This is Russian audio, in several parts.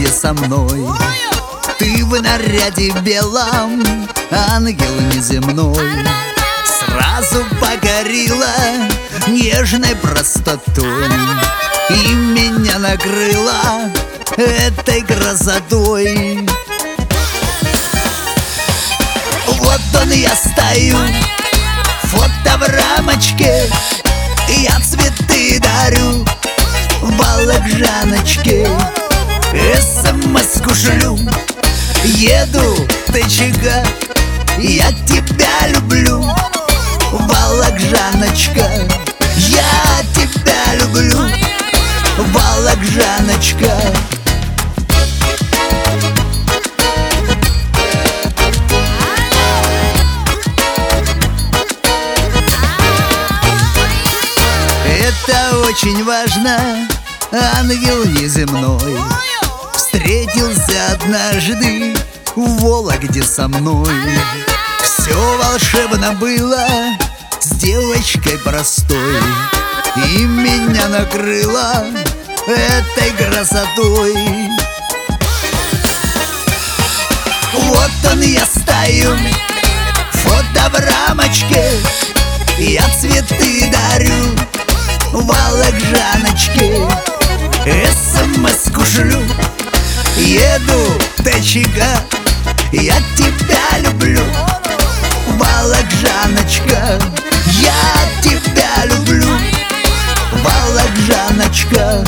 Вологде со мной. Ты в наряде белом, ангел неземной. Сразу покорила нежной простотой и меня накрыла этой красотой. Вот он я стою, фото в рамочке, я цветы дарю Вологжаночке. СМС-ку шлю, еду ТЧК, я тебя люблю, Вологжаночка. Я тебя люблю, Вологжаночка. Это очень важно, ангел неземной. Встретился однажды в Вологде со мной. Все волшебно было с девочкой простой, и меня накрыло этой красотой. Вот он я стою, фото в рамочке, я цветы дарю Вологжаночке. СМС-ку шлю, еду ТЧК, я тебя люблю, Вологжаночка. Я тебя люблю, Вологжаночка.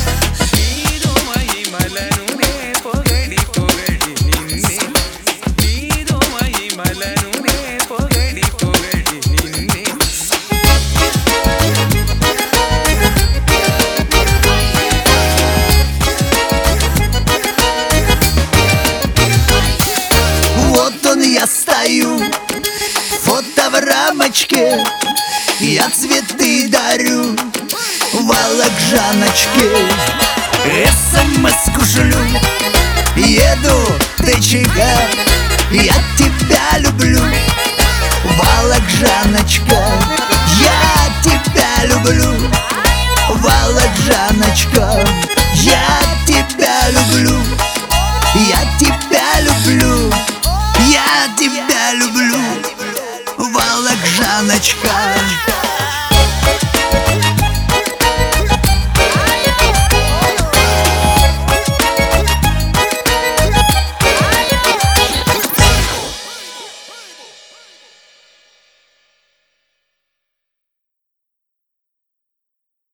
Я стою, фото в рамочке, я цветы дарю Вологжаночке. СМС-ку шлю, еду ТЧК, я тебя люблю, Вологжаночка. Я тебя люблю, Вологжаночка. Я тебя люблю, я тебя люблю. Я тебя люблю, Вологжаночка.